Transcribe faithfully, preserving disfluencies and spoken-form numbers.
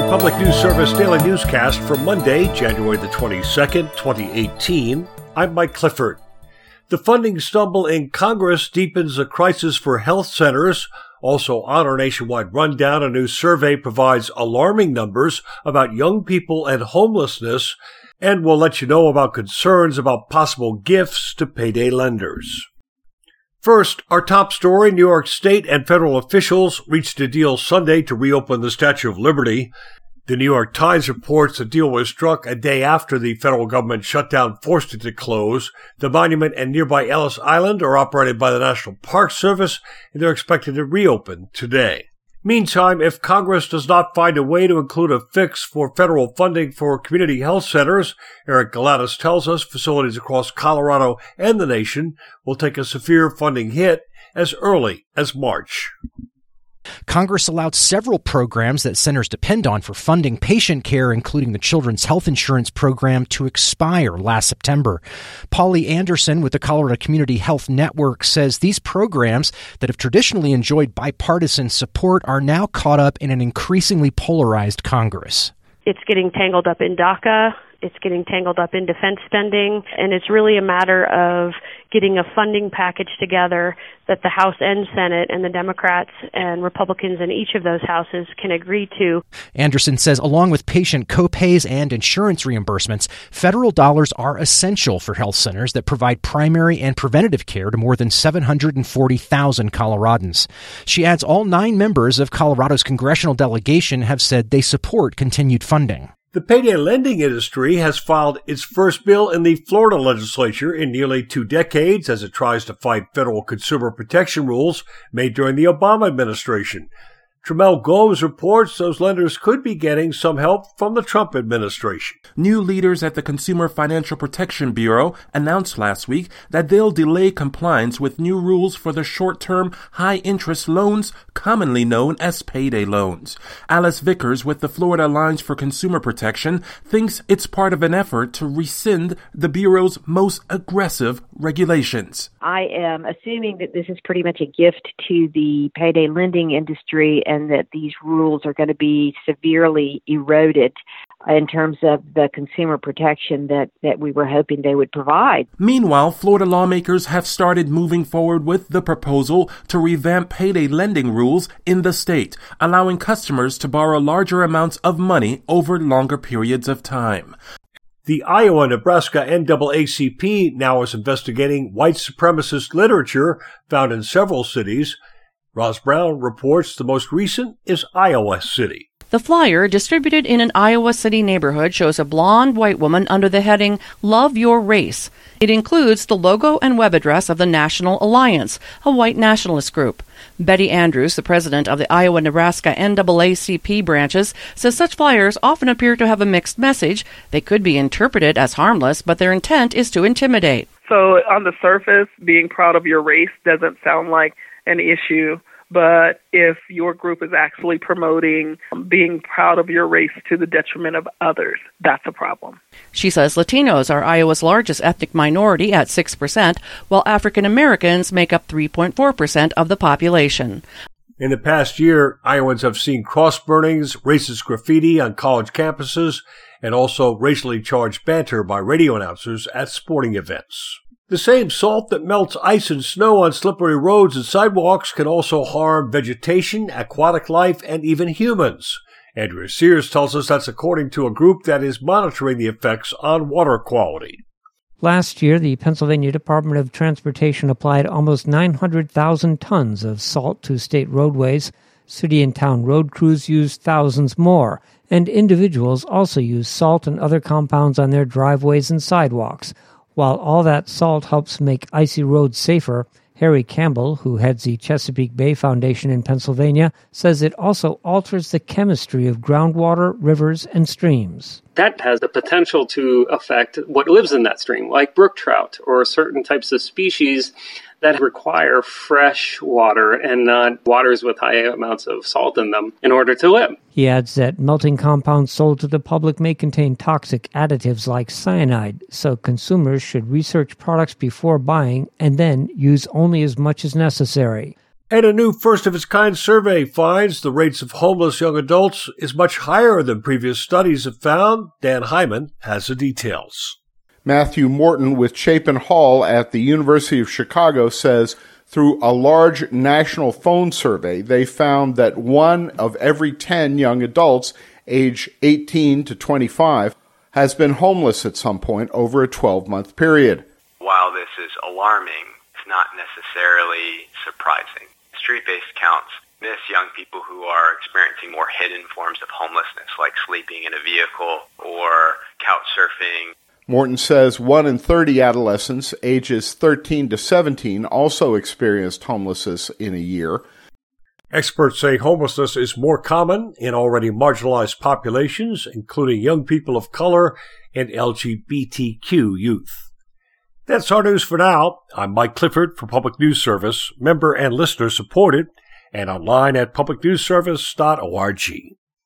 Public News Service Daily Newscast for Monday, January the twenty-second, twenty eighteen. I'm Mike Clifford. The funding stumble in Congress deepens a crisis for health centers. Also on our nationwide rundown, a new survey provides alarming numbers about young people and homelessness, and we'll let you know about concerns about possible gifts to payday lenders. First, our top story, New York State and federal officials reached a deal Sunday to reopen the Statue of Liberty. The New York Times reports the deal was struck a day after the federal government shutdown forced it to close. The monument and nearby Ellis Island are operated by the National Park Service, and they're expected to reopen today. Meantime, if Congress does not find a way to include a fix for federal funding for community health centers, Eric Galatis tells us facilities across Colorado and the nation will take a severe funding hit as early as March. Congress allowed several programs that centers depend on for funding patient care, including the Children's Health Insurance Program, to expire last September. Polly Anderson with the Colorado Community Health Network says these programs that have traditionally enjoyed bipartisan support are now caught up in an increasingly polarized Congress. It's getting tangled up in DACA. It's getting tangled up in defense spending, and it's really a matter of getting a funding package together that the House and Senate and the Democrats and Republicans in each of those houses can agree to. Anderson says along with patient copays and insurance reimbursements, federal dollars are essential for health centers that provide primary and preventative care to more than seven hundred forty thousand Coloradans. She adds all nine members of Colorado's congressional delegation have said they support continued funding. The payday lending industry has filed its first bill in the Florida legislature in nearly two decades as it tries to fight federal consumer protection rules made during the Obama administration. Tramel Gomes reports those lenders could be getting some help from the Trump administration. New leaders at the Consumer Financial Protection Bureau announced last week that they'll delay compliance with new rules for the short-term, high-interest loans, commonly known as payday loans. Alice Vickers with the Florida Alliance for Consumer Protection thinks it's part of an effort to rescind the Bureau's most aggressive regulations. I am assuming that this is pretty much a gift to the payday lending industry and that these rules are going to be severely eroded in terms of the consumer protection that, that we were hoping they would provide. Meanwhile, Florida lawmakers have started moving forward with the proposal to revamp payday lending rules in the state, allowing customers to borrow larger amounts of money over longer periods of time. The Iowa-Nebraska N double A C P now is investigating white supremacist literature found in several cities. Roz Brown reports the most recent is Iowa City. The flyer, distributed in an Iowa City neighborhood, shows a blonde white woman under the heading, Love Your Race. It includes the logo and web address of the National Alliance, a white nationalist group. Betty Andrews, the president of the Iowa-Nebraska N double A C P branches, says such flyers often appear to have a mixed message. They could be interpreted as harmless, but their intent is to intimidate. So on the surface, being proud of your race doesn't sound like an issue. But if your group is actually promoting being proud of your race to the detriment of others, that's a problem. She says Latinos are Iowa's largest ethnic minority at six percent, while African Americans make up three point four percent of the population. In the past year, Iowans have seen cross burnings, racist graffiti on college campuses, and also racially charged banter by radio announcers at sporting events. The same salt that melts ice and snow on slippery roads and sidewalks can also harm vegetation, aquatic life, and even humans. Andrea Sears tells us that's according to a group that is monitoring the effects on water quality. Last year, the Pennsylvania Department of Transportation applied almost nine hundred thousand tons of salt to state roadways. City and town road crews used thousands more, and individuals also used salt and other compounds on their driveways and sidewalks. While all that salt helps make icy roads safer, Harry Campbell, who heads the Chesapeake Bay Foundation in Pennsylvania, says it also alters the chemistry of groundwater, rivers, and streams. That has the potential to affect what lives in that stream, like brook trout or certain types of species that require fresh water and not waters with high amounts of salt in them in order to live. He adds that melting compounds sold to the public may contain toxic additives like cyanide, so consumers should research products before buying and then use only as much as necessary. And a new first-of-its-kind survey finds the rates of homeless young adults is much higher than previous studies have found. Dan Hyman has the details. Matthew Morton with Chapin Hall at the University of Chicago says through a large national phone survey, they found that one of every ten young adults age eighteen to twenty-five has been homeless at some point over a twelve-month period. While this is alarming, it's not necessarily surprising. Street-based counts miss young people who are experiencing more hidden forms of homelessness, like sleeping in a vehicle or couch surfing. Morton says one in thirty adolescents ages thirteen to seventeen also experienced homelessness in a year. Experts say homelessness is more common in already marginalized populations, including young people of color and L G B T Q youth. That's our news for now. I'm Mike Clifford for Public News Service, member and listener supported, and online at public news service dot org.